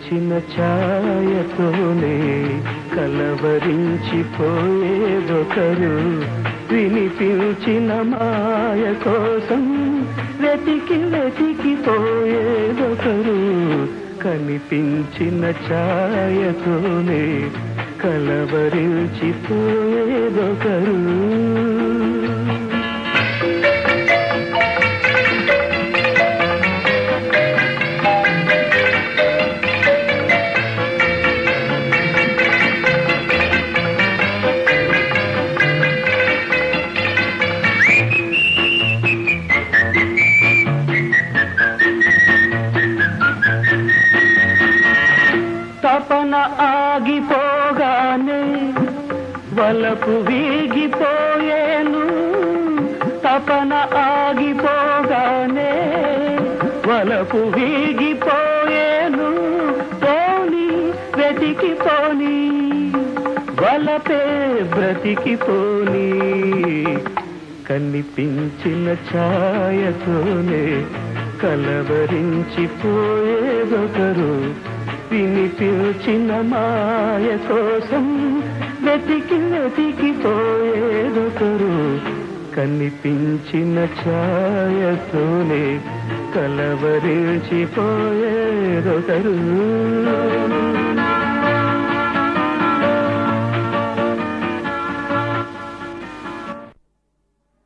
కనిపించిన ఛాయతోనే కలవరించిపోయేదొకరు, వినిపించిన మాయ కోసం వెతికి వెతికిపోయేదొకరు. కనిపించిన ఛాయతోనే కలవరించిపోయేదొకరు. తపన ఆగిపోగానే వలపు వీగిపోయేను, తపన ఆగిపోగానే వలపు వీగిపోయేను. పోని వెతికిపోని వలపే బ్రతికిపోని, కనిపించిన ఛాయతోనే కలవరించిపోయేదొకరు, వినిపించిన మాయ కోసం వెతికి వెతికిపోయేదొకరు. కనిపించిన ఛాయతోనే కలవరించిపోయేదొకరు.